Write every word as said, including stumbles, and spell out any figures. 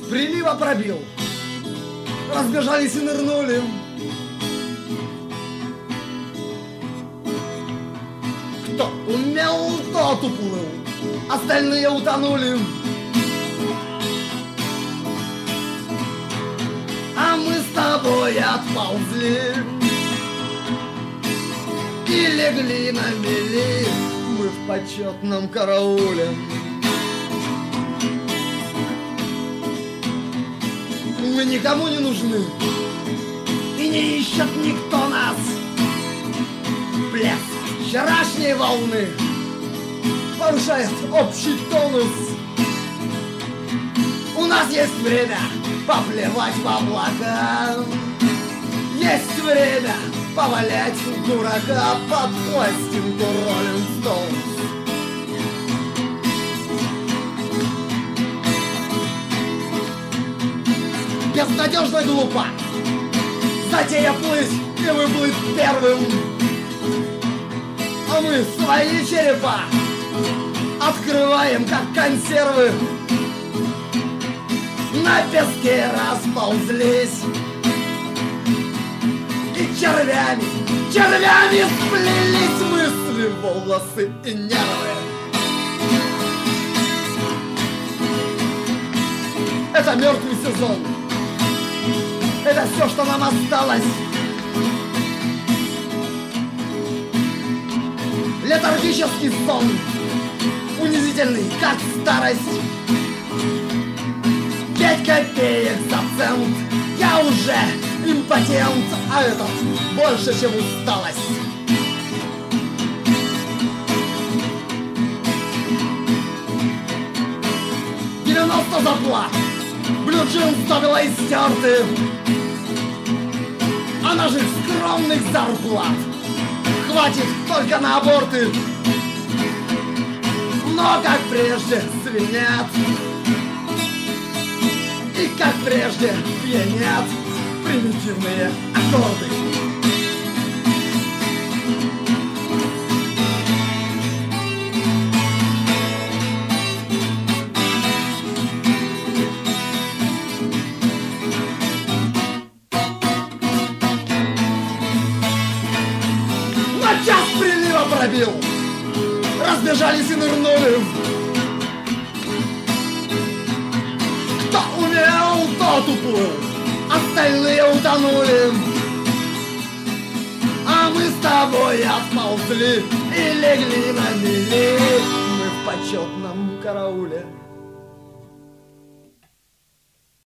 прилива пробил, разбежались и нырнули. Кто умел, тот уплыл, остальные утонули. А мы с тобой отползли и легли на мели, мы в почетном карауле. Мы никому не нужны, и не ищет никто нас. Плеск вчерашней волны нарушает общий тонус. У нас есть время поплевать в облака, есть время повалять дурака под пластинку Rolling Stones. Безнадежно глупо затея плыть и выплыть первым. А мы свои черепа открываем, как консервы. На песке расползлись и червями, червями сплелись мысли, волосы и нервы. Это мертвый сезон, это все, что нам осталось. Летаргический сон, унизительный, как старость. Пять копеек за цент, я уже импотент, а это больше, чем усталость. девяносто зарплат, блюджин стопила и стерты, а наших скромных зарплат хватит только на аборты. Но как прежде звенят, и как прежде пьянят примитивные аккорды. На час прилива пробил, разбежались и нырнули. Кто умел, тот уплыл, остальные утонули. А мы с тобой отползли и легли на мели, мы в почетном карауле.